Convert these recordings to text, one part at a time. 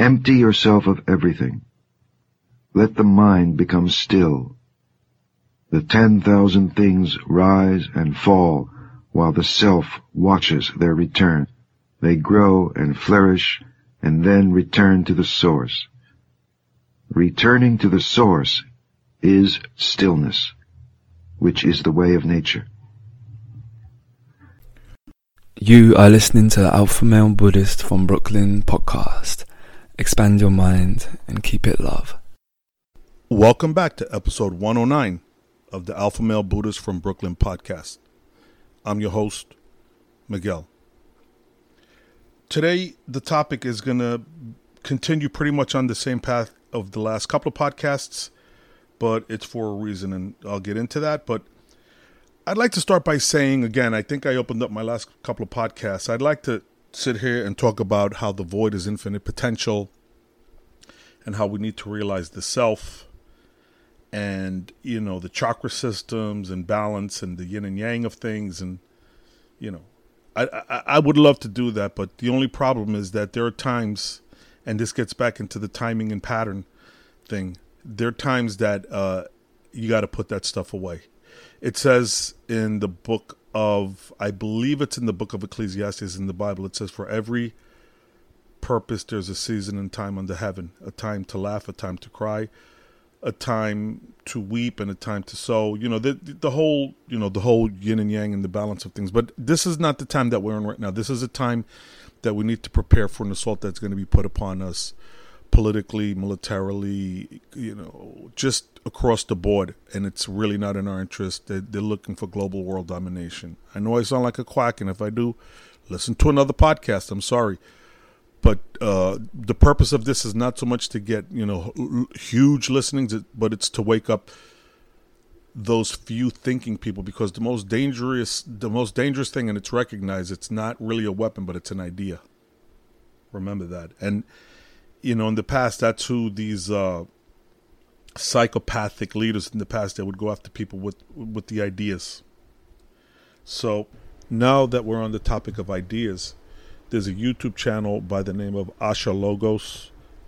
Empty yourself of everything. Let the mind become still. The 10,000 things rise and fall while the self watches their return. They grow and flourish and then return to the source. Returning to the source is stillness, which is the way of nature. You are listening to the Alpha Male Buddhist from Brooklyn podcast. Expand your mind and keep it love. Welcome back to episode 109 of the Alpha Male Buddhist from Brooklyn podcast. I'm your host, Miguel. Today, the topic is going to continue pretty much on the same path of the last couple of podcasts, but it's for a reason, and I'll get into that. But I'd like to start by saying, again, I think I opened up my last couple of podcasts. I'd like to sit here and talk about how the void is infinite potential and how we need to realize the self and, you know, the chakra systems and balance and the yin and yang of things. And, you know, I would love to do that, but the only problem is that there are times, and this gets back into the timing and pattern thing, there are times that you got to put that stuff away. It says in the book of, I believe it's in the book of Ecclesiastes in the Bible, it says for every purpose there's a season and time under heaven, a time to laugh, a time to cry, a time to weep, and a time to sow. You know, the whole yin and yang and the balance of things. But this is not the time that we're in right now. This is a time that we need to prepare for an assault that's going to be put upon us politically, militarily, you know, just across the board, and it's really not in our interest. They're looking for global world domination. I know I sound like a quack, and if I do, listen to another podcast. I'm sorry. But the purpose of this is not so much to get, you know, huge listenings, but it's to wake up those few thinking people, because the most dangerous thing, and it's recognized, it's not really a weapon, but it's an idea. Remember that. And, you know, in the past, that's who these psychopathic leaders in the past, they would go after people with the ideas. So now that we're on the topic of ideas, there's a YouTube channel by the name of Ashalogos,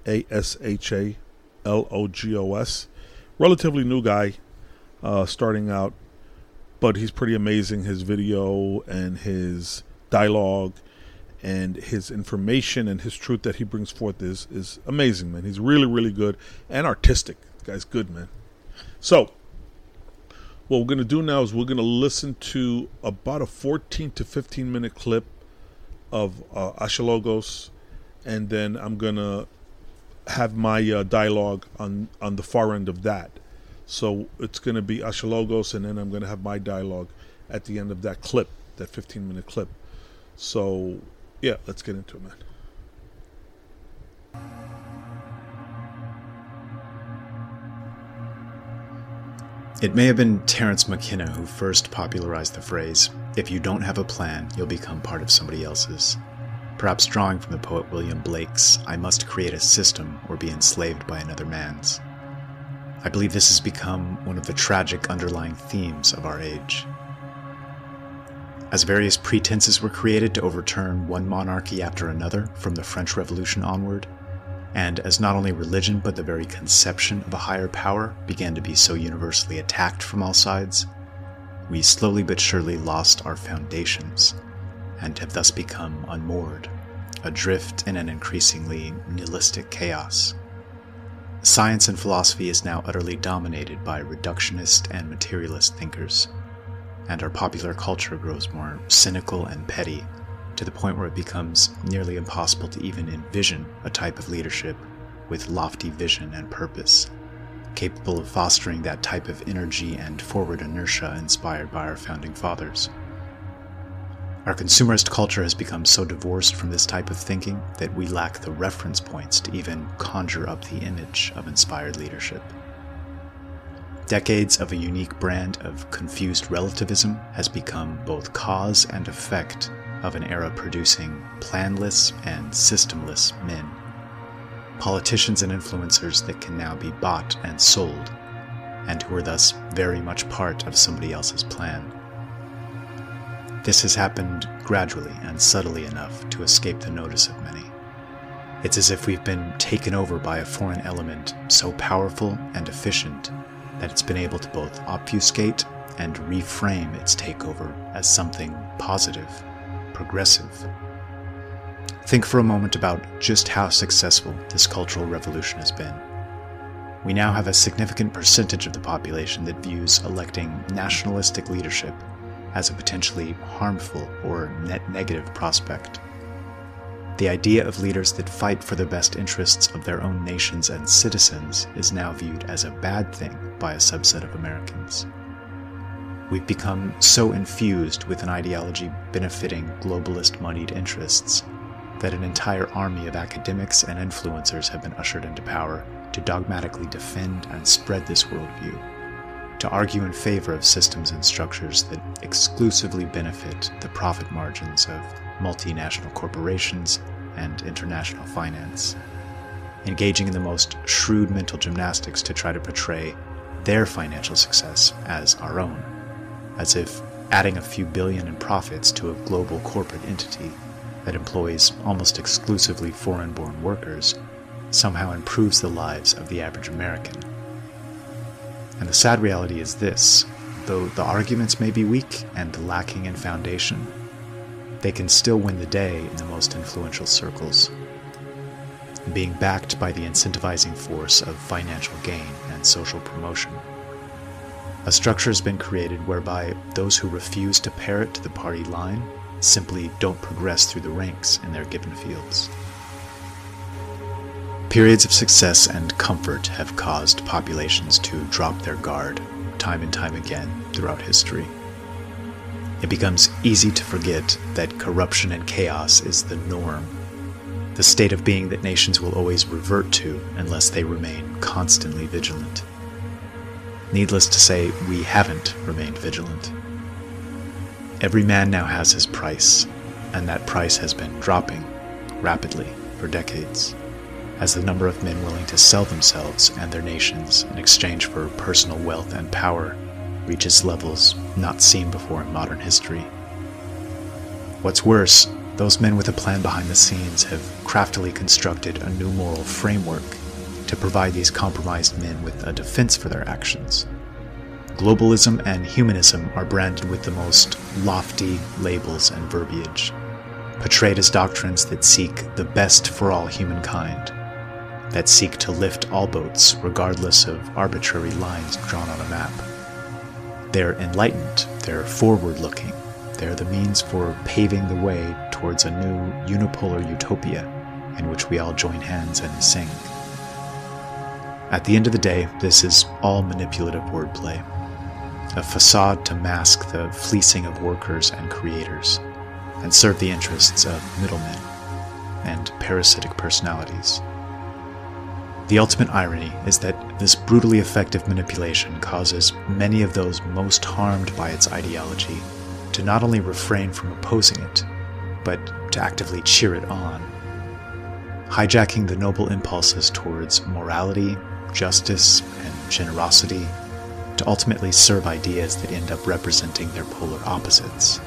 Ashalogos. Relatively new guy, starting out, but he's pretty amazing. His video and his dialogue and his information and his truth that he brings forth is amazing, man. He's really, really good and artistic. The guy's good, man. So what we're going to do now is we're going to listen to about a 14 to 15 minute clip of Ashalogos, and then I'm going to have my dialogue on the far end of that. So it's going to be Ashalogos, and then I'm going to have my dialogue at the end of that clip, that 15 minute clip. So yeah, let's get into it, man. It may have been Terence McKenna who first popularized the phrase, "If you don't have a plan, you'll become part of somebody else's." Perhaps drawing from the poet William Blake's, "I must create a system or be enslaved by another man's." I believe this has become one of the tragic underlying themes of our age. As various pretenses were created to overturn one monarchy after another from the French Revolution onward, and as not only religion but the very conception of a higher power began to be so universally attacked from all sides, we slowly but surely lost our foundations and have thus become unmoored, adrift in an increasingly nihilistic chaos. Science and philosophy is now utterly dominated by reductionist and materialist thinkers, and our popular culture grows more cynical and petty, to the point where it becomes nearly impossible to even envision a type of leadership with lofty vision and purpose, capable of fostering that type of energy and forward inertia inspired by our founding fathers. Our consumerist culture has become so divorced from this type of thinking that we lack the reference points to even conjure up the image of inspired leadership. Decades of a unique brand of confused relativism has become both cause and effect of an era producing planless and systemless men. Politicians and influencers that can now be bought and sold, and who are thus very much part of somebody else's plan. This has happened gradually and subtly enough to escape the notice of many. It's as if we've been taken over by a foreign element so powerful and efficient that it's been able to both obfuscate and reframe its takeover as something positive, progressive. Think for a moment about just how successful this cultural revolution has been. We now have a significant percentage of the population that views electing nationalistic leadership as a potentially harmful or net negative prospect. The idea of leaders that fight for the best interests of their own nations and citizens is now viewed as a bad thing by a subset of Americans. We've become so infused with an ideology benefiting globalist moneyed interests that an entire army of academics and influencers have been ushered into power to dogmatically defend and spread this worldview, to argue in favor of systems and structures that exclusively benefit the profit margins of multinational corporations and international finance, engaging in the most shrewd mental gymnastics to try to portray their financial success as our own, as if adding a few billion in profits to a global corporate entity that employs almost exclusively foreign-born workers somehow improves the lives of the average American. And the sad reality is this: though the arguments may be weak and lacking in foundation, they can still win the day in the most influential circles, being backed by the incentivizing force of financial gain and social promotion. A structure has been created whereby those who refuse to parrot to the party line simply don't progress through the ranks in their given fields. Periods of success and comfort have caused populations to drop their guard time and time again throughout history. It becomes easy to forget that corruption and chaos is the norm, the state of being that nations will always revert to unless they remain constantly vigilant. Needless to say, we haven't remained vigilant. Every man now has his price, and that price has been dropping rapidly for decades, as the number of men willing to sell themselves and their nations in exchange for personal wealth and power reaches levels not seen before in modern history. What's worse, those men with a plan behind the scenes have craftily constructed a new moral framework to provide these compromised men with a defense for their actions. Globalism and humanism are branded with the most lofty labels and verbiage, portrayed as doctrines that seek the best for all humankind, that seek to lift all boats regardless of arbitrary lines drawn on a map. They're enlightened, they're forward-looking, they're the means for paving the way towards a new unipolar utopia in which we all join hands and sing. At the end of the day, this is all manipulative wordplay, a facade to mask the fleecing of workers and creators, and serve the interests of middlemen and parasitic personalities. The ultimate irony is that this brutally effective manipulation causes many of those most harmed by its ideology to not only refrain from opposing it, but to actively cheer it on, hijacking the noble impulses towards morality, justice, and generosity to ultimately serve ideas that end up representing their polar opposites.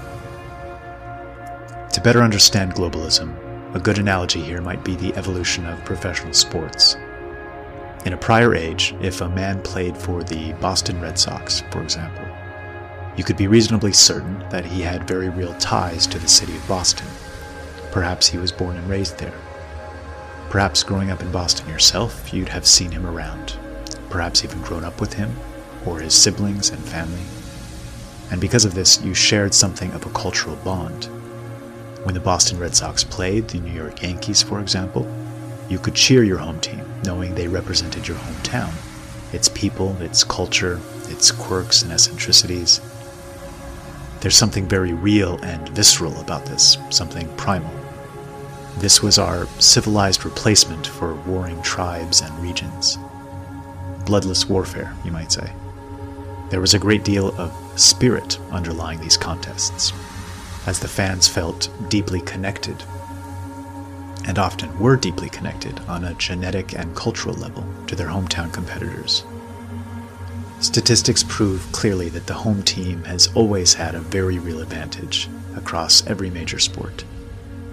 To better understand globalism, a good analogy here might be the evolution of professional sports. In a prior age, if a man played for the Boston Red Sox, for example, you could be reasonably certain that he had very real ties to the city of Boston. Perhaps he was born and raised there. Perhaps growing up in Boston yourself, you'd have seen him around, perhaps even grown up with him, or his siblings and family. And because of this, you shared something of a cultural bond. When the Boston Red Sox played the New York Yankees, for example, you could cheer your home team, knowing they represented your hometown, its people, its culture, its quirks and eccentricities. There's something very real and visceral about this, something primal. This was our civilized replacement for warring tribes and regions. Bloodless warfare, you might say. There was a great deal of spirit underlying these contests, as the fans felt deeply connected, and often were deeply connected on a genetic and cultural level to their hometown competitors. Statistics prove clearly that the home team has always had a very real advantage across every major sport.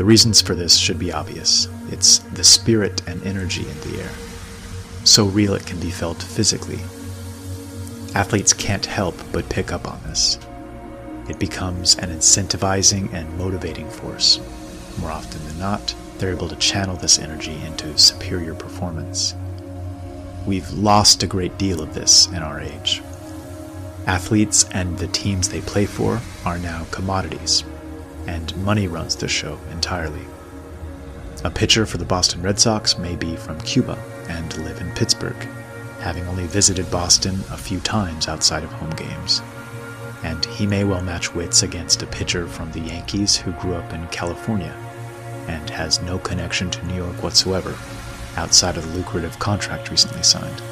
The reasons for this should be obvious. It's the spirit and energy in the air. So real it can be felt physically. Athletes can't help but pick up on this. It becomes an incentivizing and motivating force. More often than not, they're able to channel this energy into superior performance. We've lost a great deal of this in our age. Athletes and the teams they play for are now commodities, and money runs the show entirely. A pitcher for the Boston Red Sox may be from Cuba and live in Pittsburgh, having only visited Boston a few times outside of home games. And he may well match wits against a pitcher from the Yankees who grew up in California and has no connection to New York whatsoever, outside of the lucrative contract recently signed.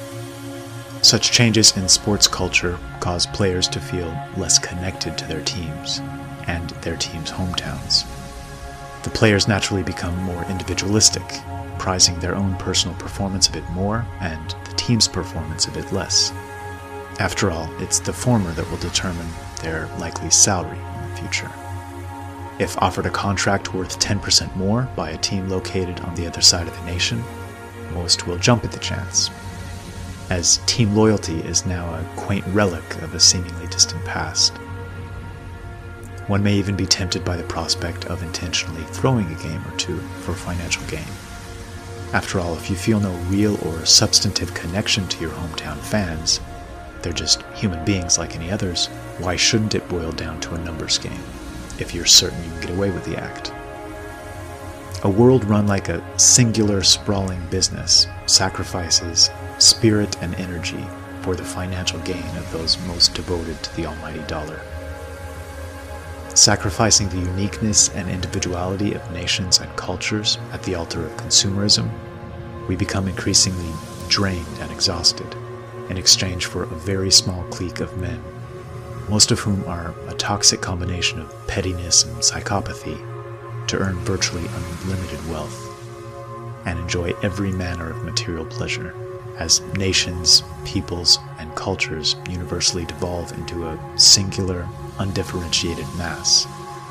Such changes in sports culture cause players to feel less connected to their teams and their teams' hometowns. The players naturally become more individualistic, prizing their own personal performance a bit more and the team's performance a bit less. After all, it's the former that will determine their likely salary in the future. If offered a contract worth 10% more by a team located on the other side of the nation, most will jump at the chance, as team loyalty is now a quaint relic of a seemingly distant past. One may even be tempted by the prospect of intentionally throwing a game or two for financial gain. After all, if you feel no real or substantive connection to your hometown fans, they're just human beings like any others, why shouldn't it boil down to a numbers game, if you're certain you can get away with the act? A world run like a singular, sprawling business sacrifices spirit and energy for the financial gain of those most devoted to the almighty dollar. Sacrificing the uniqueness and individuality of nations and cultures at the altar of consumerism, we become increasingly drained and exhausted in exchange for a very small clique of men, most of whom are a toxic combination of pettiness and psychopathy, to earn virtually unlimited wealth and enjoy every manner of material pleasure, as nations, peoples, and cultures universally devolve into a singular, undifferentiated mass.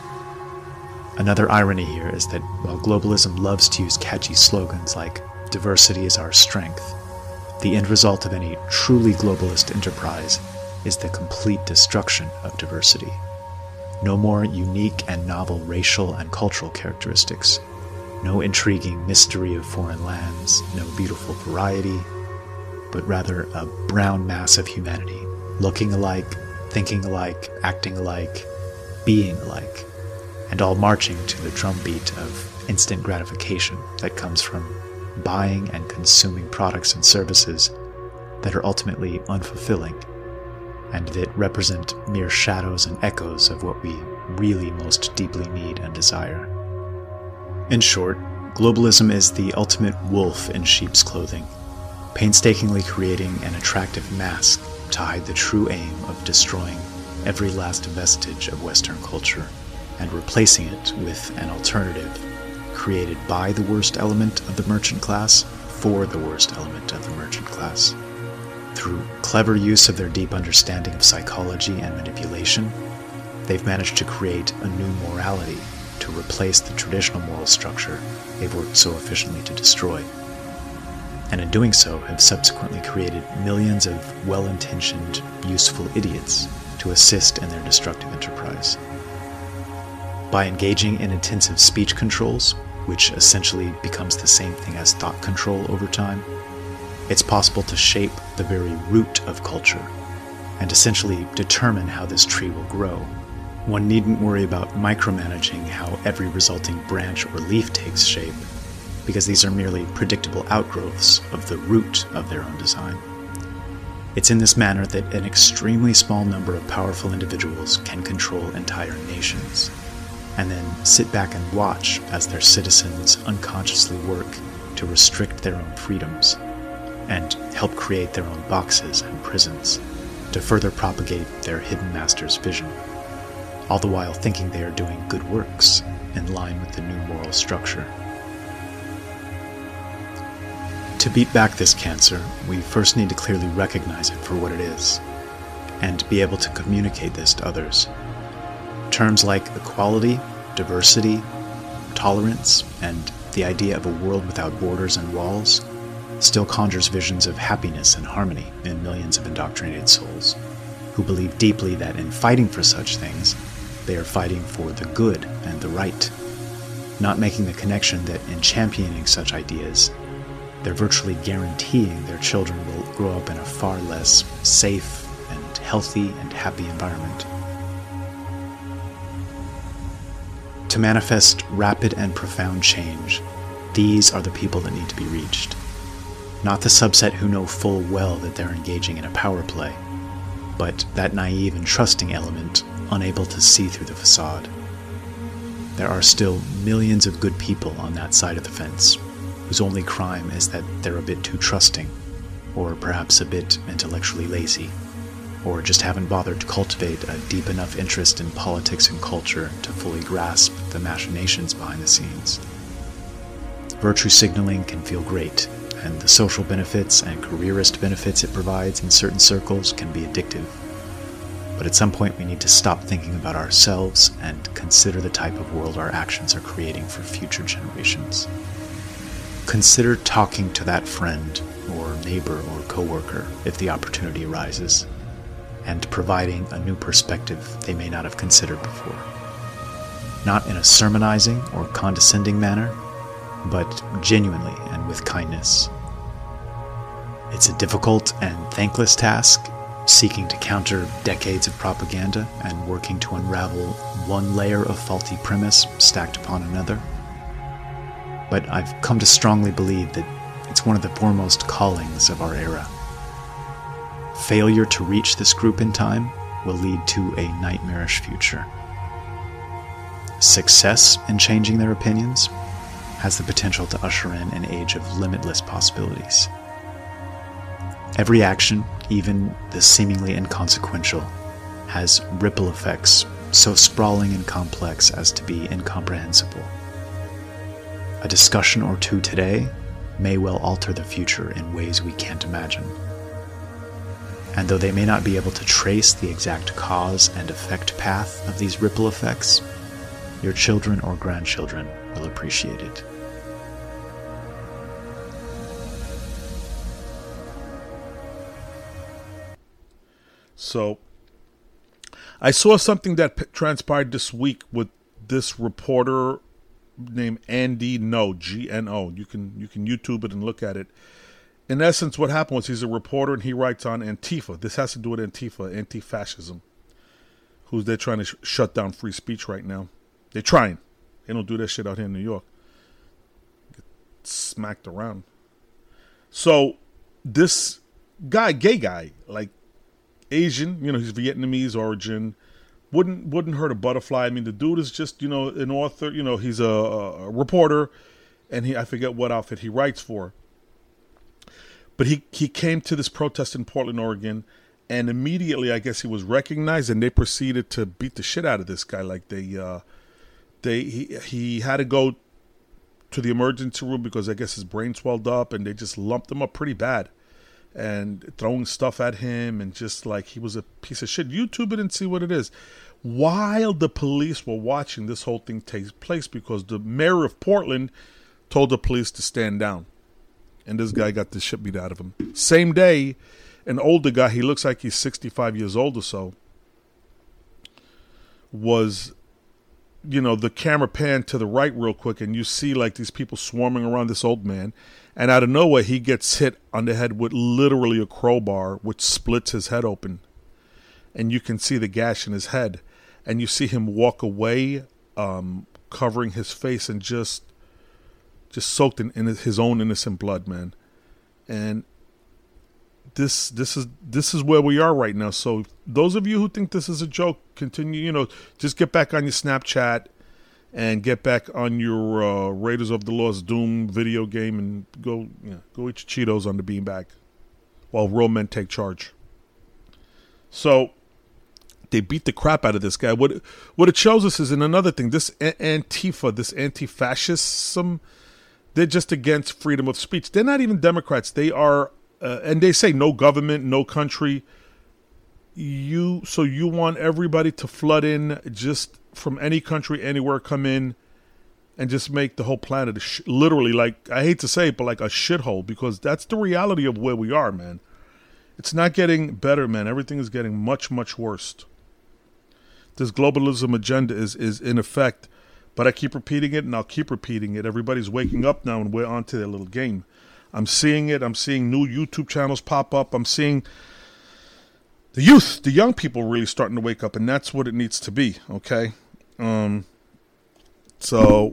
Another irony here is that while globalism loves to use catchy slogans like "diversity is our strength," the end result of any truly globalist enterprise is the complete destruction of diversity. No more unique and novel racial and cultural characteristics, no intriguing mystery of foreign lands, no beautiful variety, but rather a brown mass of humanity, looking alike, thinking alike, acting alike, being alike, and all marching to the drumbeat of instant gratification that comes from buying and consuming products and services that are ultimately unfulfilling and that represent mere shadows and echoes of what we really most deeply need and desire. In short, globalism is the ultimate wolf in sheep's clothing, painstakingly creating an attractive mask to hide the true aim of destroying every last vestige of Western culture and replacing it with an alternative created by the worst element of the merchant class for the worst element of the merchant class. Through clever use of their deep understanding of psychology and manipulation, they've managed to create a new morality to replace the traditional moral structure they've worked so efficiently to destroy. And in doing so, have subsequently created millions of well-intentioned, useful idiots to assist in their destructive enterprise. By engaging in intensive speech controls, which essentially becomes the same thing as thought control over time, it's possible to shape the very root of culture and essentially determine how this tree will grow. One needn't worry about micromanaging how every resulting branch or leaf takes shape, because these are merely predictable outgrowths of the root of their own design. It's in this manner that an extremely small number of powerful individuals can control entire nations, and then sit back and watch as their citizens unconsciously work to restrict their own freedoms and help create their own boxes and prisons to further propagate their hidden master's vision, all the while thinking they are doing good works in line with the new moral structure. To beat back this cancer, we first need to clearly recognize it for what it is, and be able to communicate this to others. Terms like equality, diversity, tolerance and the idea of a world without borders and walls still conjures visions of happiness and harmony in millions of indoctrinated souls who believe deeply that in fighting for such things, they are fighting for the good and the right, not making the connection that in championing such ideas, they're virtually guaranteeing their children will grow up in a far less safe and healthy and happy environment. To manifest rapid and profound change, these are the people that need to be reached. Not the subset who know full well that they're engaging in a power play, but that naive and trusting element unable to see through the facade. There are still millions of good people on that side of the fence, whose only crime is that they're a bit too trusting, or perhaps a bit intellectually lazy, or just haven't bothered to cultivate a deep enough interest in politics and culture to fully grasp the machinations behind the scenes. Virtue signaling can feel great, and the social benefits and careerist benefits it provides in certain circles can be addictive. But at some point we need to stop thinking about ourselves and consider the type of world our actions are creating for future generations. Consider talking to that friend or neighbor or coworker if the opportunity arises, and providing a new perspective they may not have considered before. Not in a sermonizing or condescending manner, but genuinely and with kindness. It's a difficult and thankless task, seeking to counter decades of propaganda and working to unravel one layer of faulty premise stacked upon another. But I've come to strongly believe that it's one of the foremost callings of our era. Failure to reach this group in time will lead to a nightmarish future. Success in changing their opinions has the potential to usher in an age of limitless possibilities. Every action, even the seemingly inconsequential, has ripple effects so sprawling and complex as to be incomprehensible. A discussion or two today may well alter the future in ways we can't imagine. And though they may not be able to trace the exact cause and effect path of these ripple effects, your children or grandchildren will appreciate it. So, I saw something that transpired this week with this reporter named Andy Ngo, G-N-O. You can YouTube it and look at it. In essence, what happened was he's a reporter and he writes on Antifa. This has to do with Antifa, anti-fascism. They're trying to shut down free speech right now. They're trying. They don't do that shit out here in New York. Get smacked around. So, this guy, gay guy, like Asian, he's Vietnamese origin, wouldn't hurt a butterfly. I mean, the dude is just, an author, he's a reporter, and I forget what outfit he writes for. But he came to this protest in Portland, Oregon, and immediately, I guess he was recognized, and they proceeded to beat the shit out of this guy. Like he had to go to the emergency room because I guess his brain swelled up, and they just lumped him up pretty bad, and throwing stuff at him, and just like he was a piece of shit. YouTube it and see what it is. While the police were watching this whole thing take place, because the mayor of Portland told the police to stand down. And this guy got the shit beat out of him. Same day, an older guy, he looks like he's 65 years old or so, was, the camera panned to the right real quick, and you see like these people swarming around this old man. And out of nowhere, he gets hit on the head with literally a crowbar, which splits his head open. And you can see the gash in his head. And you see him walk away, covering his face and just soaked in his own innocent blood, man. And this is where we are right now. So those of you who think this is a joke, continue, just get back on your Snapchat and get back on your Raiders of the Lost Doom video game and go eat your Cheetos on the beanbag while real men take charge. So they beat the crap out of this guy. What it shows us is in another thing, this Antifa, this anti-fascism, they're just against freedom of speech. They're not even Democrats. They are, and they say no government, no country. So you want everybody to flood in just from any country, anywhere, come in and just make the whole planet literally, like, I hate to say it, but like a shithole, because that's the reality of where we are, man. It's not getting better, man. Everything is getting much, much worse. This globalism agenda is in effect, but I keep repeating it, and I'll keep repeating it. Everybody's waking up now, and we're onto their little game. I'm seeing it. I'm seeing new YouTube channels pop up. I'm seeing the youth, the young people really starting to wake up, and that's what it needs to be, okay? So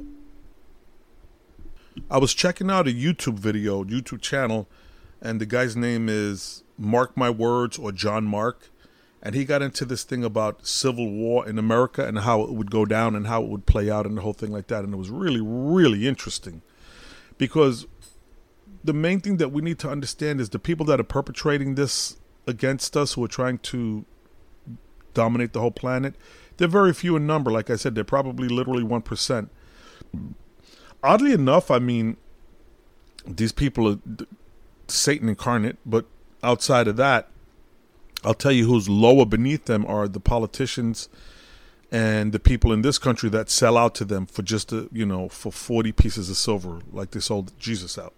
I was checking out a YouTube channel, and the guy's name is Mark My Words, or John Mark, and he got into this thing about civil war in America and how it would go down and how it would play out and the whole thing like that, and it was really, really interesting, because the main thing that we need to understand is the people that are perpetrating this against us, who are trying to dominate the whole planet, they're very few in number. Like I said, they're probably literally 1%. Oddly enough, I mean, these people are Satan incarnate, but outside of that, I'll tell you who's lower beneath them are the politicians and the people in this country that sell out to them for just for 40 pieces of silver, like they sold Jesus out,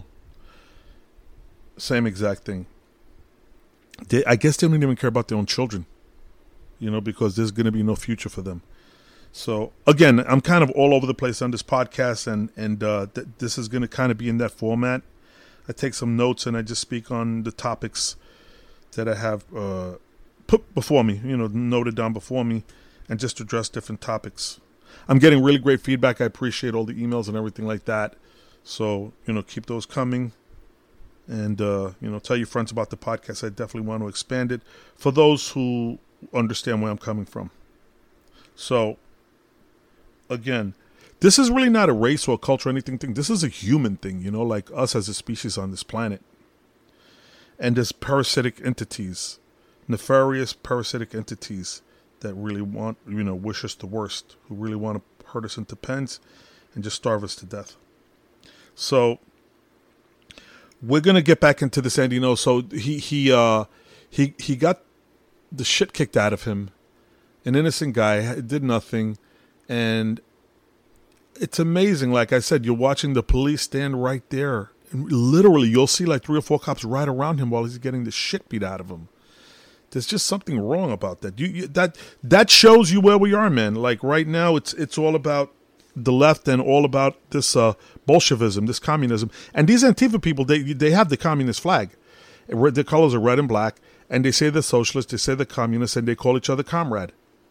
Same exact thing. I guess they don't even care about their own children, because there's going to be no future for them. So, again, I'm kind of all over the place on this podcast, and this is going to kind of be in that format. I take some notes, and I just speak on the topics that I have put before me, noted down before me, and just address different topics. I'm getting really great feedback. I appreciate all the emails and everything like that. So, keep those coming. And, tell your friends about the podcast. I definitely want to expand it for those who understand where I'm coming from. So, again, this is really not a race or a culture or anything thing. This is a human thing, like us as a species on this planet. And there's parasitic entities, nefarious parasitic entities that really want, wish us the worst, who really want to hurt us into pens and just starve us to death. So, we're gonna get back into this, and so he got the shit kicked out of him. An innocent guy did nothing, and it's amazing. Like I said, you're watching the police stand right there, and literally you'll see like 3 or 4 cops right around him while he's getting the shit beat out of him. There's just something wrong about that. That shows you where we are, man. Like right now, it's all about the left and all about this Bolshevism, this communism. And these Antifa people, they have the communist flag. The colors are red and black, and they say they're socialists, they say they're communists, and they call each other comrade.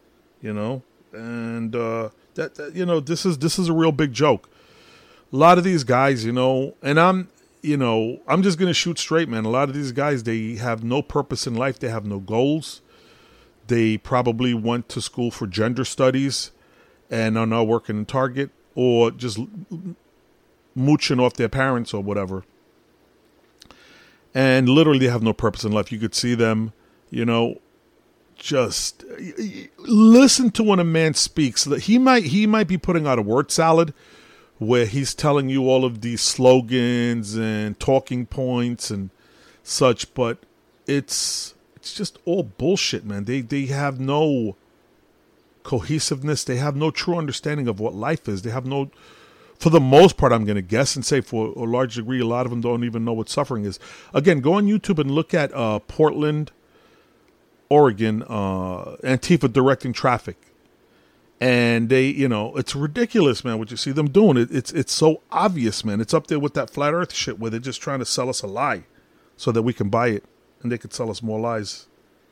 And this is a real big joke. A lot of these guys, and I'm just gonna shoot straight, man. A lot of these guys, they have no purpose in life. They have no goals. They probably went to school for gender studies and are now working in Target or just mooching off their parents or whatever. And literally they have no purpose in life. You could see them, just listen to when a man speaks. He might be putting out a word salad where he's telling you all of these slogans and talking points and such, but it's just all bullshit, man. They have no cohesiveness. They have no true understanding of what life is. They have no, for the most part, I'm going to guess and say for a large degree, a lot of them don't even know what suffering is. Again, go on YouTube and look at Portland, Oregon, Antifa directing traffic. And they, it's ridiculous, man, what you see them doing. It's so obvious, man. It's up there with that flat earth shit where they're just trying to sell us a lie so that we can buy it and they could sell us more lies.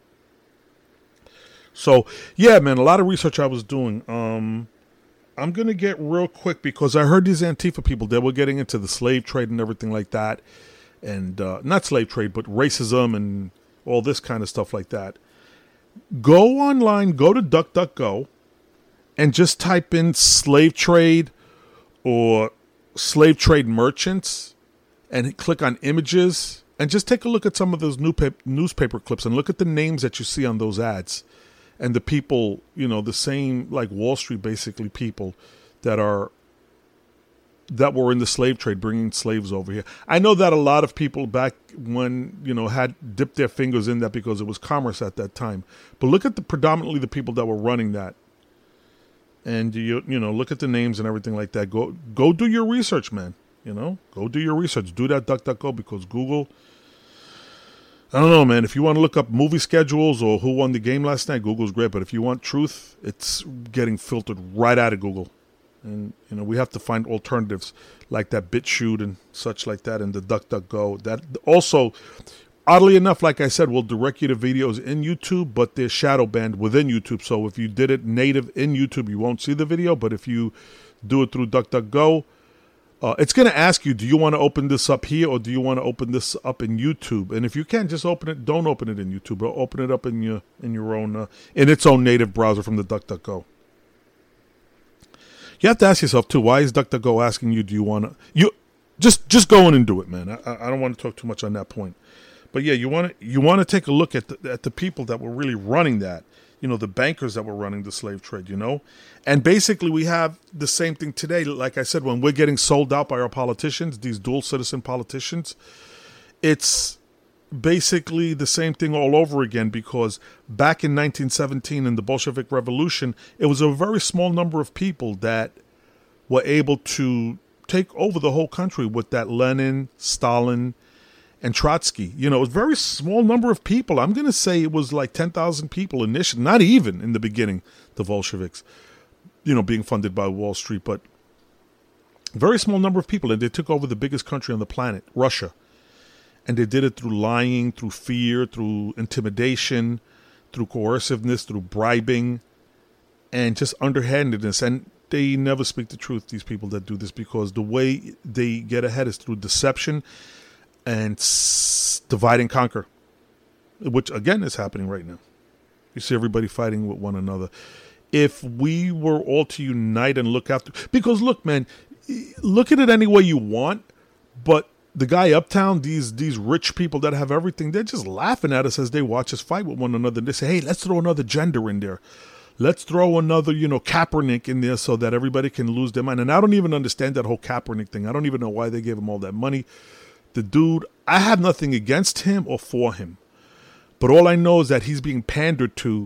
So, yeah, man, a lot of research I was doing. I'm going to get real quick because I heard these Antifa people, they were getting into the slave trade and everything like that. And not slave trade, but racism and all this kind of stuff like that. Go online, go to DuckDuckGo, and just type in slave trade or slave trade merchants and click on images and just take a look at some of those newspaper clips and look at the names that you see on those ads. And the people, the same like Wall Street, basically people that were in the slave trade, bringing slaves over here. I know that a lot of people back when, had dipped their fingers in that because it was commerce at that time. But look at predominantly the people that were running that. and you look at the names and everything like that. Go do your research, man. Go do your research. Do that DuckDuckGo, because Google, I don't know, man. If you want to look up movie schedules or who won the game last night, Google's great. But if you want truth, it's getting filtered right out of Google. And, we have to find alternatives like that BitChute and such like that, and the DuckDuckGo. That also, oddly enough, like I said, will direct you to videos in YouTube, but they're shadow banned within YouTube. So if you did it native in YouTube, you won't see the video. But if you do it through DuckDuckGo, it's going to ask you, do you want to open this up here, or do you want to open this up in YouTube? And if you can, just open it. Don't open it in YouTube, or open it up in your own in its own native browser from the DuckDuckGo. You have to ask yourself too, why is DuckDuckGo asking you, do you want to? You just go in and do it, man. I don't want to talk too much on that point, but yeah, you want to take a look at the people that were really running that. The bankers that were running the slave trade, And basically we have the same thing today. Like I said, when we're getting sold out by our politicians, these dual citizen politicians, it's basically the same thing all over again, because back in 1917 in the Bolshevik Revolution, it was a very small number of people that were able to take over the whole country with that Lenin, Stalin, and Trotsky. It was a very small number of people. I'm going to say it was like 10,000 people initially, not even in the beginning, the Bolsheviks, being funded by Wall Street, but very small number of people. And they took over the biggest country on the planet, Russia. And they did it through lying, through fear, through intimidation, through coerciveness, through bribing, and just underhandedness. And they never speak the truth, these people that do this, because the way they get ahead is through deception and divide and conquer, which again is happening right now. You see everybody fighting with one another. If we were all to unite and look after, because look, man, look at it any way you want, but the guy uptown, these rich people that have everything, they're just laughing at us as they watch us fight with one another. They say, hey, let's throw another gender in there. Let's throw another, Kaepernick in there so that everybody can lose their mind. And I don't even understand that whole Kaepernick thing. I don't even know why they gave him all that money. The dude, I have nothing against him or for him. But all I know is that he's being pandered to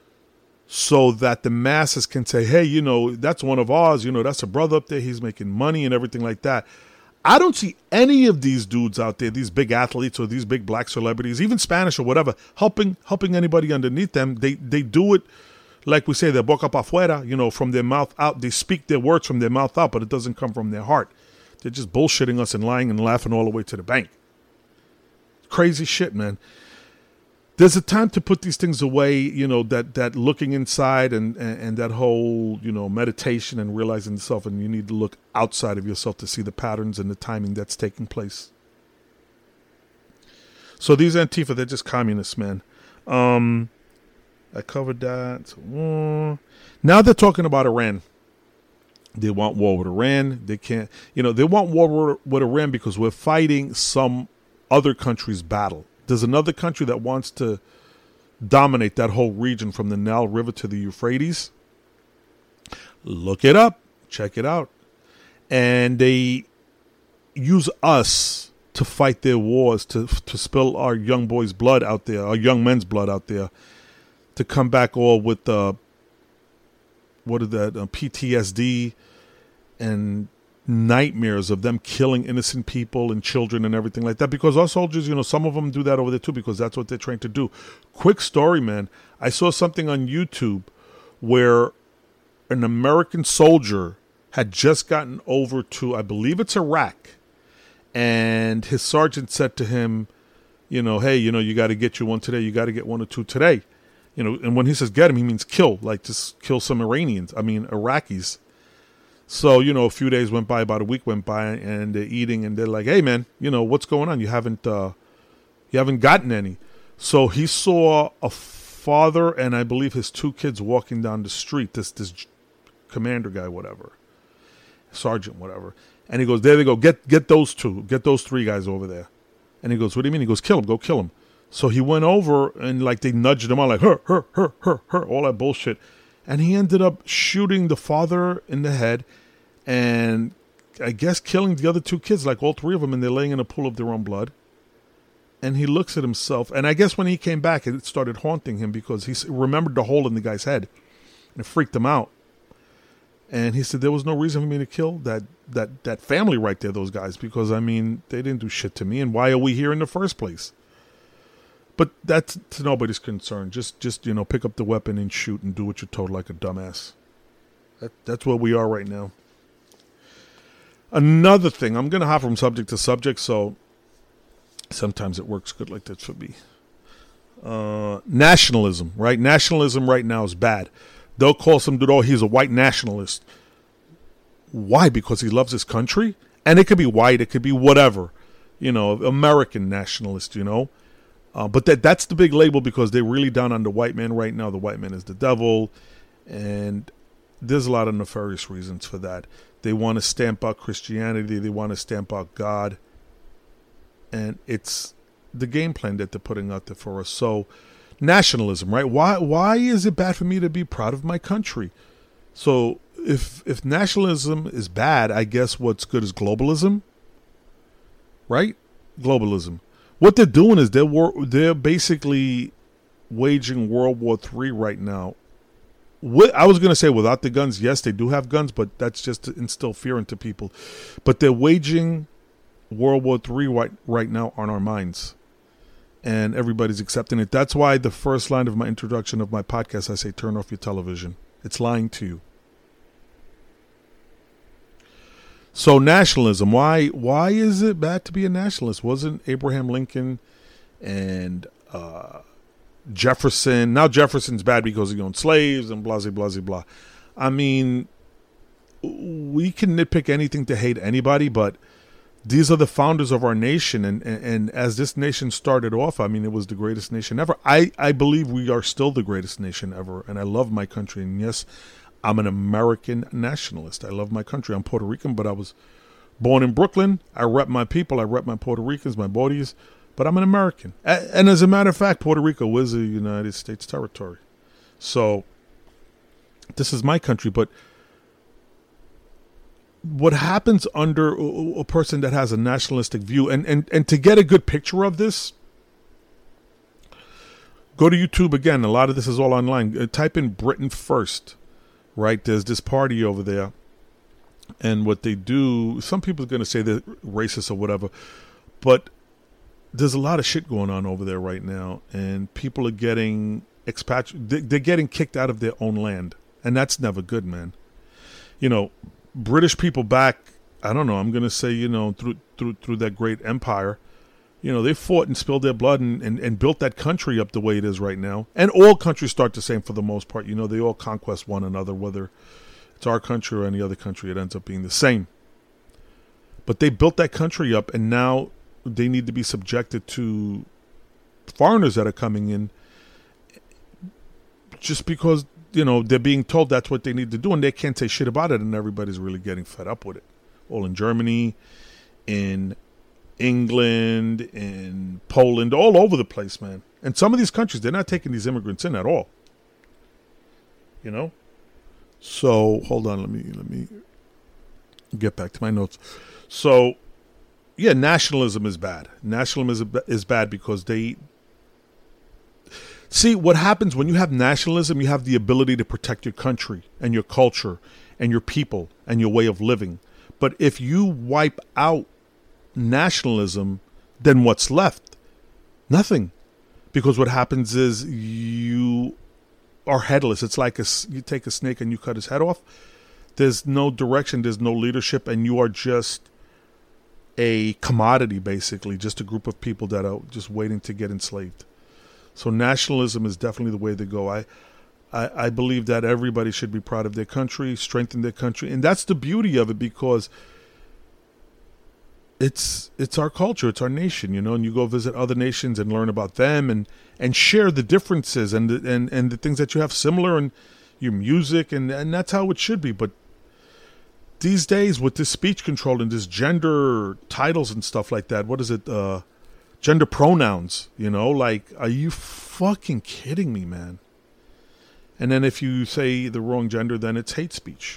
so that the masses can say, hey, that's one of ours. That's a brother up there. He's making money and everything like that. I don't see any of these dudes out there, these big athletes or these big black celebrities, even Spanish or whatever, helping anybody underneath them. They do it, like we say, their boca pa afuera, from their mouth out. They speak their words from their mouth out, but it doesn't come from their heart. They're just bullshitting us and lying and laughing all the way to the bank. Crazy shit, man. There's a time to put these things away, that looking inside and that whole, meditation and realizing yourself, and you need to look outside of yourself to see the patterns and the timing that's taking place. So these Antifa, they're just communists, man. I covered that. Now they're talking about Iran. They want war with Iran. They can't, they want war with Iran because we're fighting some other country's battle. There's another country that wants to dominate that whole region from the Nile River to the Euphrates. Look it up. Check it out. And they use us to fight their wars, to spill our young boys' blood out there, our young men's blood out there, to come back all with PTSD and nightmares of them killing innocent people and children and everything like that, because our soldiers, some of them do that over there too, because that's what they're trained to do. Quick story, man. I saw something on YouTube where an American soldier had just gotten over to, I believe it's Iraq, and his sergeant said to him, hey, you got to get you one today. You got to get one or two today. And when he says get him, he means kill, like just kill some Iraqis. So, a few days went by, about a week went by, and they're eating, and they're like, hey, man, what's going on? You haven't gotten any. So he saw a father and I believe his two kids walking down the street, this commander guy, whatever, sergeant, whatever. And he goes, there they go, get those two, get those three guys over there. And he goes, what do you mean? He goes, kill him, go kill him. So he went over and like they nudged him out like, her, all that bullshit. And he ended up shooting the father in the head and I guess killing the other two kids, like all three of them, and they're laying in a pool of their own blood. And he looks at himself. And I guess when he came back, it started haunting him because he remembered the hole in the guy's head. And it freaked him out. And he said there was no reason for me to kill that family right there, those guys, because, I mean, they didn't do shit to me. And why are we here in the first place? But that's to nobody's concern. Just pick up the weapon and shoot and do what you're told like a dumbass. That's where we are right now. Another thing, I'm going to hop from subject to subject, so sometimes it works good like that for me. Nationalism, right? Nationalism right now is bad. They'll call some dude, oh, he's a white nationalist. Why? Because he loves his country? And it could be white, it could be whatever. American nationalist, But that's the big label, because they're really down on the white man right now. The white man is the devil. And there's a lot of nefarious reasons for that. They want to stamp out Christianity. They want to stamp out God. And it's the game plan that they're putting out there for us. So nationalism, right? Why is it bad for me to be proud of my country? So if nationalism is bad, I guess what's good is globalism, right? Globalism. What they're doing is they're basically waging World War III right now. I was going to say without the guns. Yes, they do have guns, but that's just to instill fear into people. But they're waging World War III right now on our minds. And everybody's accepting it. That's why the first line of my introduction of my podcast, I say, turn off your television. It's lying to you. So nationalism, why is it bad to be a nationalist? Wasn't Abraham Lincoln and Jefferson? Now Jefferson's bad because he owned slaves and blah, blah, blah, blah. I mean, we can nitpick anything to hate anybody, but these are the founders of our nation. And as this nation started off, I mean, it was the greatest nation ever. I believe we are still the greatest nation ever. And I love my country. And yes, I'm an American nationalist. I love my country. I'm Puerto Rican, but I was born in Brooklyn. I rep my people. I rep my Puerto Ricans, my Bodis, but I'm an American. And as a matter of fact, Puerto Rico is a United States territory. So this is my country. But what happens under a person that has a nationalistic view, and to get a good picture of this, go to YouTube again. A lot of this is all online. Type in Britain First. Right, there's this party over there, and what they do, some people are going to say they're racist or whatever, but there's a lot of shit going on over there right now, and people are getting they're getting kicked out of their own land, and that's never good, man. British people back, I don't know, I'm going to say, through that great empire, they fought and spilled their blood and built that country up the way it is right now. And all countries start the same for the most part. They all conquest one another, whether it's our country or any other country. It ends up being the same. But they built that country up, and now they need to be subjected to foreigners that are coming in just because, they're being told that's what they need to do, and they can't say shit about it, and everybody's really getting fed up with it. All in Germany, in England, in Poland, all over the place, man. And some of these countries, they're not taking these immigrants in at all. So hold on, let me get back to my notes. So yeah, nationalism is bad. Nationalism is bad because they see what happens when you have nationalism. You have the ability to protect your country and your culture and your people and your way of living. But if you wipe out nationalism, then what's left? Nothing. Because what happens is you are headless. It's like you take a snake and you cut his head off. There's no direction, there's no leadership, and you are just a commodity, basically, just a group of people that are just waiting to get enslaved. So nationalism is definitely the way to go. I believe that everybody should be proud of their country, strengthen their country, and that's the beauty of it, because it's our culture, it's our nation, and you go visit other nations and learn about them and share the differences and the things that you have similar, and your music, and that's how it should be. But these days with this speech control and this gender titles and stuff like that, what is it, gender pronouns, like, are you fucking kidding me, man? And then if you say the wrong gender, then it's hate speech.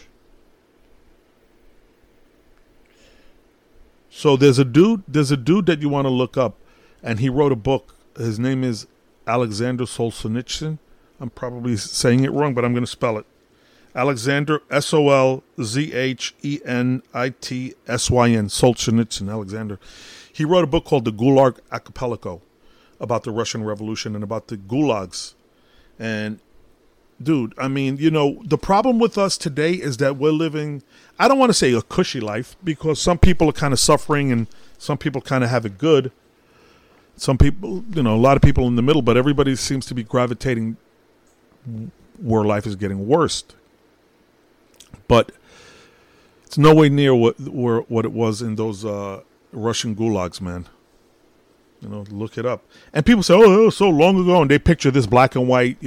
So there's a dude that you want to look up, and he wrote a book. His name is Alexander Solzhenitsyn. I'm probably saying it wrong, but I'm going to spell it. Alexander, Solzhenitsyn, Solzhenitsyn, Alexander. He wrote a book called The Gulag Archipelago about the Russian Revolution and about the gulags. And, dude, I mean, you know, the problem with us today is that we're living, I don't want to say a cushy life, because some people are kind of suffering and some people kind of have it good. Some people, you know, a lot of people in the middle, but everybody seems to be gravitating where life is getting worse. But it's nowhere near what it was in those Russian gulags, man. You know, look it up. And people say, oh, it was so long ago, and they picture this black and white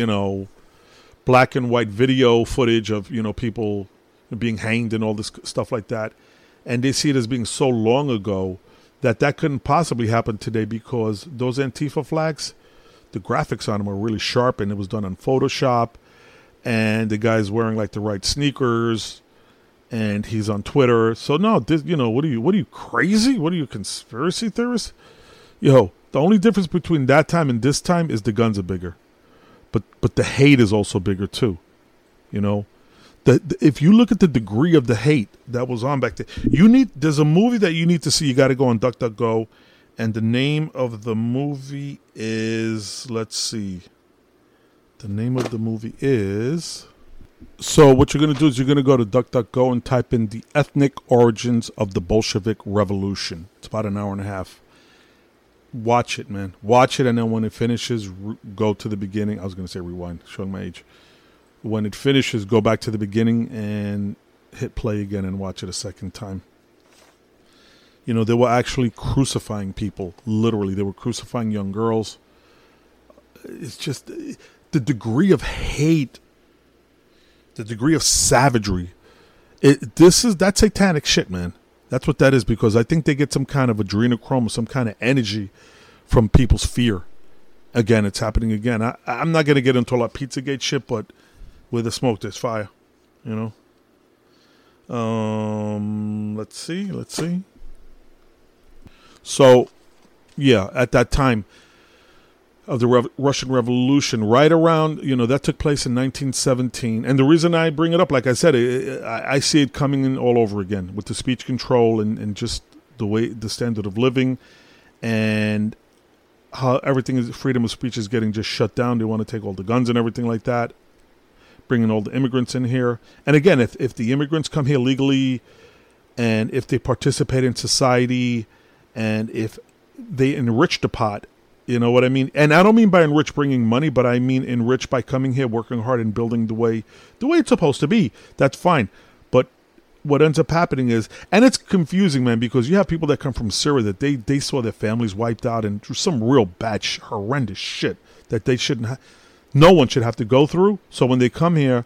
video footage of, you know, people being hanged and all this stuff like that. And they see it as being so long ago that couldn't possibly happen today, because those Antifa flags, the graphics on them are really sharp, and it was done on Photoshop, and the guy's wearing like the right sneakers, and he's on Twitter. So no, this, you know, what are you crazy? What are you, conspiracy theorist? Yo, the only difference between that time and this time is the guns are bigger, but the hate is also bigger too. You know, if you look at the degree of the hate that was on back then, there's a movie that you need to see. You got to go on DuckDuckGo, and the name of the movie is, let's see, the name of the movie is. So what you're going to do is you're going to go to DuckDuckGo and type in the ethnic origins of the Bolshevik Revolution. It's about an hour and a half. Watch it, man. Watch it, and then when it finishes, go to the beginning. I was going to say rewind, showing my age. When it finishes, go back to the beginning and hit play again and watch it a second time. You know, they were actually crucifying people. Literally, they were crucifying young girls. It's just the degree of hate, the degree of savagery. That's satanic shit, man. That's what that is, because I think they get some kind of adrenochrome, some kind of energy from people's fear. Again, it's happening again. I'm not going to get into all that Pizzagate shit, but where there's smoke, there's fire. You know? Let's see. So, yeah, at that time of the Russian Revolution, right around, you know, that took place in 1917. And the reason I bring it up, like I said, I see it coming in all over again with the speech control and just the standard of living, and how everything is, freedom of speech is getting just shut down. They want to take all the guns and everything like that, bringing all the immigrants in here. And again, if the immigrants come here legally, and if they participate in society, and if they enrich the pot, you know what I mean? And I don't mean by enrich bringing money, but I mean enrich by coming here, working hard, and building the way it's supposed to be. That's fine. But what ends up happening is, and it's confusing, man, because you have people that come from Syria that they saw their families wiped out, and through some real bad, horrendous shit that they shouldn't have. No one should have to go through. So when they come here,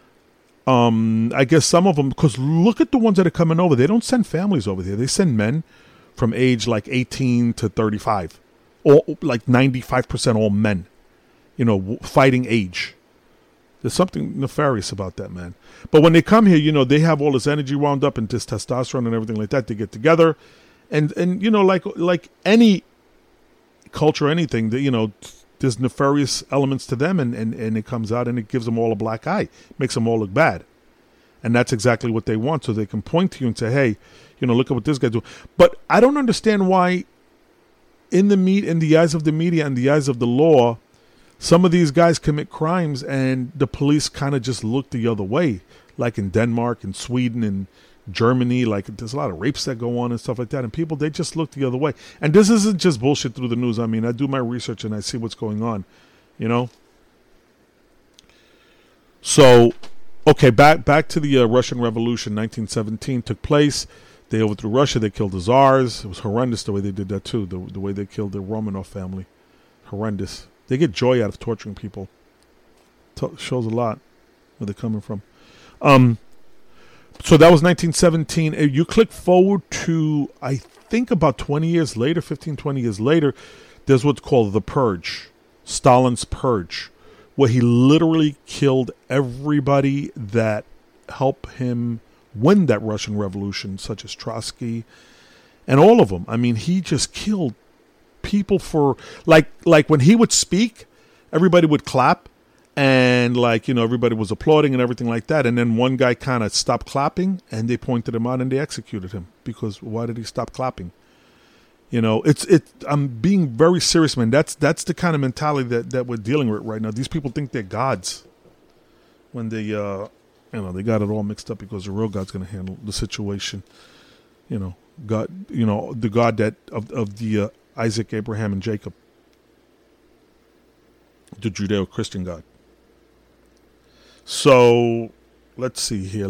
I guess some of them, because look at the ones that are coming over. They don't send families over here. They send men from age like 18 to 35. All, like 95% all men, you know, fighting age. There's something nefarious about that, man. But when they come here, you know, they have all this energy wound up and this testosterone and everything like that. They get together, and you know, like any culture, anything that, you know, there's nefarious elements to them, and it comes out and it gives them all a black eye, makes them all look bad, and that's exactly what they want. So they can point to you and say, hey, you know, look at what this guy's doing. But I don't understand why, in the eyes of the media and the eyes of the law, some of these guys commit crimes and the police kind of just look the other way, like in Denmark and Sweden and Germany. Like, there's a lot of rapes that go on and stuff like that, and people, they just look the other way. And this isn't just bullshit through the news. I mean, I do my research and I see what's going on, you know. So, okay, back to the Russian Revolution. 1917 took place. They overthrew Russia. They killed the czars. It was horrendous the way they did that too. The way they killed the Romanov family, horrendous. They get joy out of torturing people. Shows a lot where they're coming from. So that was 1917. You click forward to, I think, about 20 years later, 15, 20 years later, there's what's called the Purge, Stalin's Purge, where he literally killed everybody that helped him win that Russian Revolution, such as Trotsky and all of them. I mean, he just killed people for, like when he would speak, everybody would clap, And like, everybody was applauding and everything like that. And then one guy kind of stopped clapping, and they pointed him out and they executed him. Because why did he stop clapping? I'm being very serious, man. That's the kind of mentality that we're dealing with right now. These people think they're gods when they, they got it all mixed up, because the real God's going to handle the situation. God, the God that of the Isaac, Abraham, and Jacob, the Judeo-Christian God. So let's see here.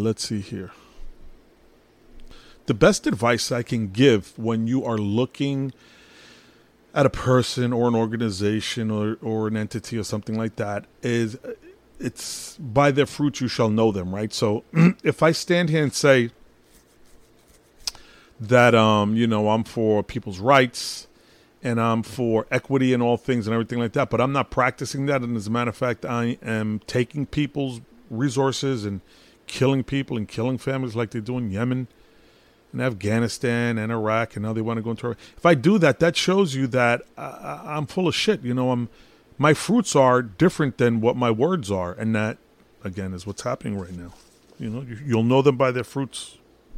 The best advice I can give when you are looking at a person or an organization or an entity or something like that is, it's by their fruits you shall know them, right? So if I stand here and say that, I'm for people's rights and I'm for equity in all things and everything like that, but I'm not practicing that, and as a matter of fact, I am taking people's resources and killing people and killing families like they do in Yemen and Afghanistan and Iraq, and now they want to go into Iraq. If I do that, that shows you that I'm full of shit. My fruits are different than what my words are, and that, again, is what's happening right now. You'll know them by their fruits.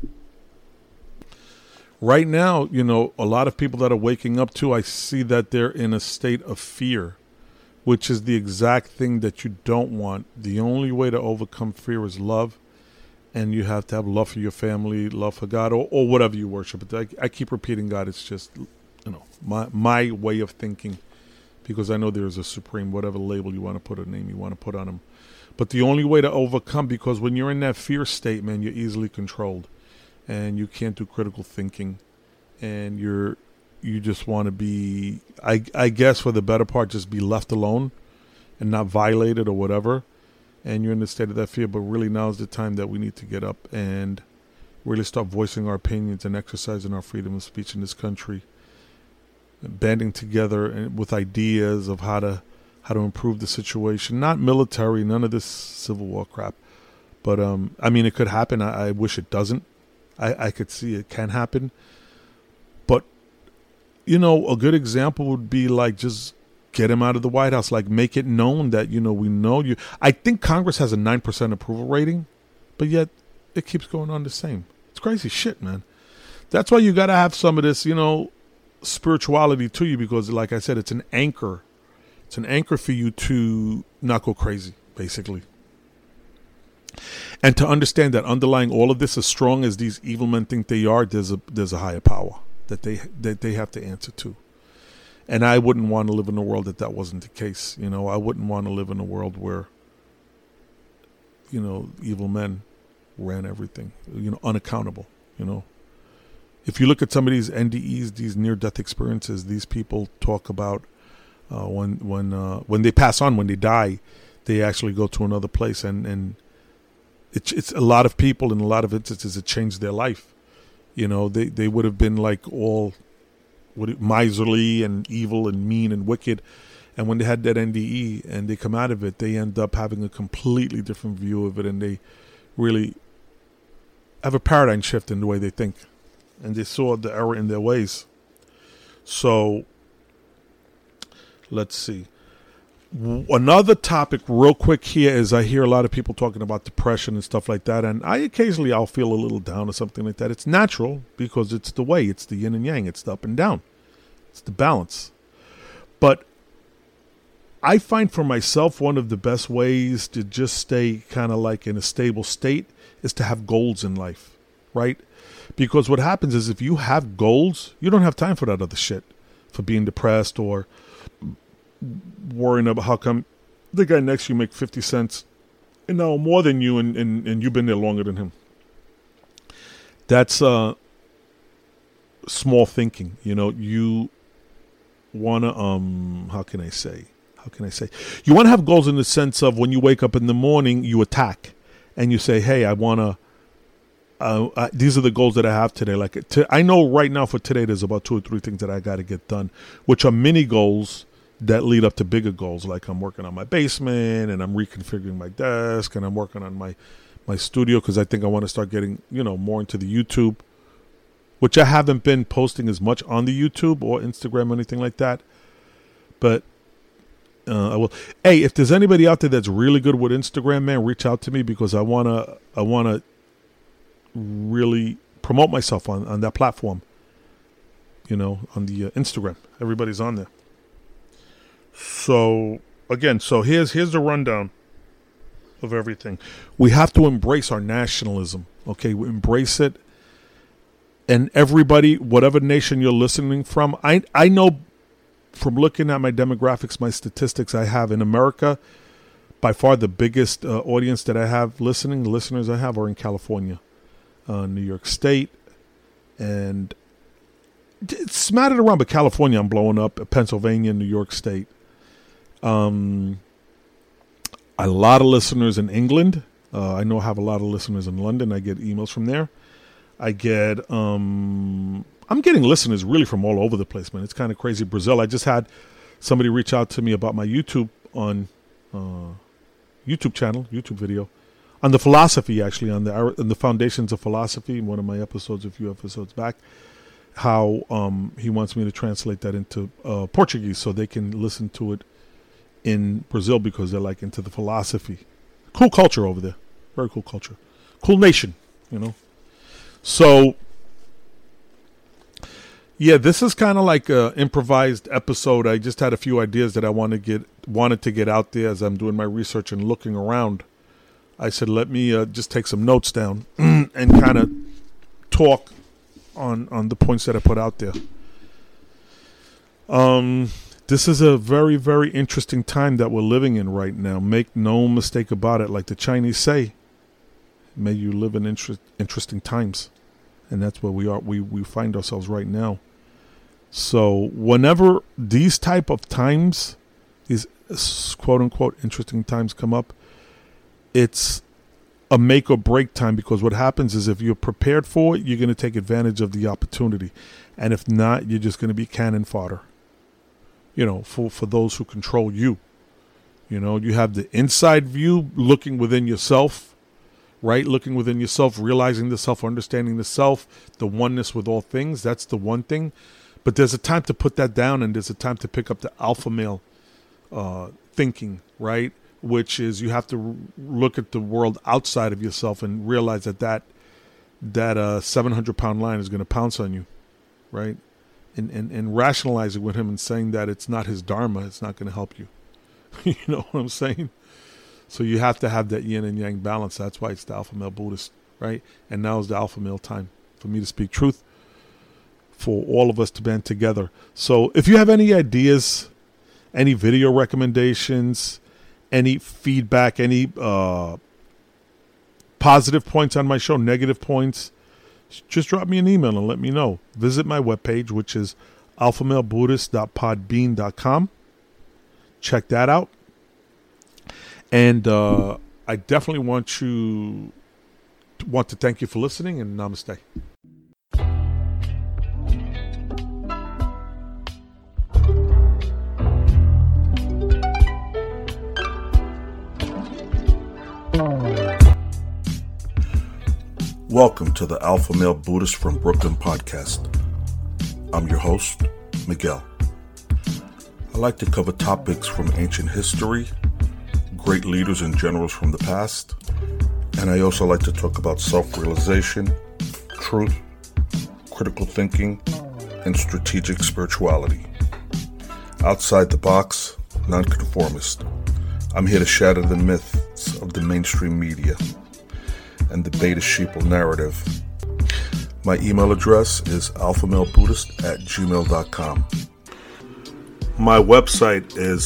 Right now, a lot of people that are waking up too, I see that they're in a state of fear, which is the exact thing that you don't want. The only way to overcome fear is love, and you have to have love for your family, love for God, or whatever you worship. I keep repeating God. It's just, my way of thinking, because I know there is a supreme, whatever label you want to put, a name you want to put on him. But the only way to overcome, because when you're in that fear state, man, you're easily controlled. And you can't do critical thinking, and you just want to be, I guess for the better part, just be left alone and not violated or whatever. And you're in the state of that fear, but really now is the time that we need to get up and really start voicing our opinions and exercising our freedom of speech in this country, banding together and with ideas of how to improve the situation. Not military, none of this civil war crap, but it could happen. I wish it doesn't. I could see it can happen. But, a good example would be like just get him out of the White House. Like make it known that, we know you. I think Congress has a 9% approval rating, but yet it keeps going on the same. It's crazy shit, man. That's why you got to have some of this, spirituality to you, because like I said, it's an anchor. It's an anchor for you to not go crazy, basically. And to understand that underlying all of this, as strong as these evil men think they are, there's a higher power that they have to answer to. And I wouldn't want to live in a world that wasn't the case. I wouldn't want to live in a world where, evil men ran everything, unaccountable. If you look at some of these NDEs, these near-death experiences, these people talk about when they pass on, when they die, they actually go to another place, and it's a lot of people in a lot of instances it changed their life. They would have been like all miserly and evil and mean and wicked, and when they had that NDE and they come out of it, they end up having a completely different view of it, and they really have a paradigm shift in the way they think, and they saw the error in their ways. So let's see. Another topic real quick here is I hear a lot of people talking about depression and stuff like that, and I'll feel a little down or something like that. It's natural, because it's the way, it's the yin and yang, it's the up and down, it's the balance. But I find for myself one of the best ways to just stay kind of like in a stable state is to have goals in life, right? Because what happens is if you have goals, you don't have time for that other shit, for being depressed or worrying about how come the guy next to you make 50 cents and now more than you, and you've been there longer than him. That's small thinking. You want to how can I say you want to have goals in the sense of when you wake up in the morning, you attack and you say, hey, I want to these are the goals that I have today. I know right now for today there's about 2 or 3 things that I got to get done, which are mini goals that lead up to bigger goals. Like I'm working on my basement, and I'm reconfiguring my desk, and I'm working on my studio, because I think I want to start getting more into the YouTube, which I haven't been posting as much on the YouTube or Instagram or anything like that. But I will. Hey, if there's anybody out there that's really good with Instagram, man, reach out to me, because I wanna really promote myself on that platform. On the Instagram. Everybody's on there. So again, here's the rundown of everything. We have to embrace our nationalism. Okay, we embrace it. And everybody, whatever nation you're listening from, I know from looking at my demographics, my statistics I have in America, by far the biggest audience that I have listeners I have are in California, New York State, and it's smattered around, but California I'm blowing up, Pennsylvania, New York State. A lot of listeners in England. I know I have a lot of listeners in London. I get emails from there. I get, I'm getting listeners really from all over the place, man. It's kind of crazy. Brazil, I just had somebody reach out to me about my YouTube YouTube video, on the philosophy, actually, on the foundations of philosophy, in one of my episodes, a few episodes back, how he wants me to translate that into Portuguese so they can listen to it in Brazil, because they're like into the philosophy. Cool culture over there. Very cool culture. Cool nation, So, yeah, this is kind of like an improvised episode. I just had a few ideas that I wanted to get out there as I'm doing my research and looking around. I said, let me just take some notes down and kind of talk on the points that I put out there. This is a very, very interesting time that we're living in right now. Make no mistake about it. Like the Chinese say, may you live in interesting times. And that's where we are. We find ourselves right now. So whenever these type of times, these quote unquote interesting times come up, it's a make or break time, because what happens is if you're prepared for it, you're going to take advantage of the opportunity. And if not, you're just going to be cannon fodder, for those who control you. You have the inside view, looking within yourself, right? Looking within yourself, realizing the self, understanding the self, the oneness with all things. That's the one thing. But there's a time to put that down, and there's a time to pick up the alpha male thinking, right? Which is you have to look at the world outside of yourself and realize that 700-pound lion is going to pounce on you, right? And rationalizing with him and saying that it's not his dharma, it's not going to help you. You know what I'm saying? So you have to have that yin and yang balance. That's why it's the alpha male Buddhist, right? And now is the alpha male time for me to speak truth, for all of us to band together. So if you have any ideas, any video recommendations, any feedback, any positive points on my show, negative points, just drop me an email and let me know. Visit my webpage, which is alphamalebuddhist.podbean.com. Check that out. And I definitely want to thank you for listening, and namaste. Welcome to the Alpha Male Buddhist from Brooklyn podcast. I'm your host, Miguel. I like to cover topics from ancient history, great leaders and generals from the past, and I also like to talk about self-realization, truth, critical thinking, and strategic spirituality. Outside the box, nonconformist. I'm here to shatter the myths of the mainstream media and the beta sheeple narrative. My email address is alphamalebuddhist@gmail.com. My website is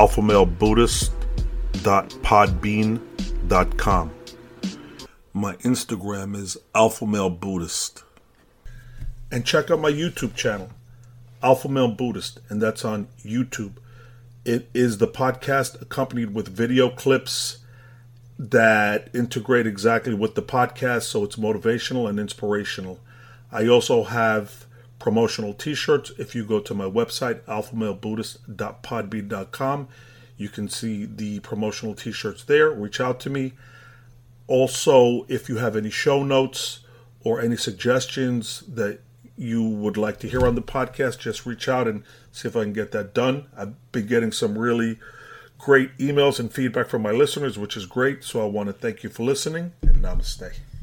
alphamalebuddhist.podbean.com. My Instagram is alphamalebuddhist. And check out my YouTube channel, Alpha Male Buddhist, and that's on YouTube. It is the podcast accompanied with video clips that integrate exactly with the podcast, so it's motivational and inspirational. I also have promotional t-shirts. If you go to my website, alphamalebuddhist.podbean.com, you can see the promotional t-shirts there. Reach out to me. Also, if you have any show notes or any suggestions that you would like to hear on the podcast, just reach out and see if I can get that done. I've been getting some really great emails and feedback from my listeners, which is great. So I want to thank you for listening, and namaste.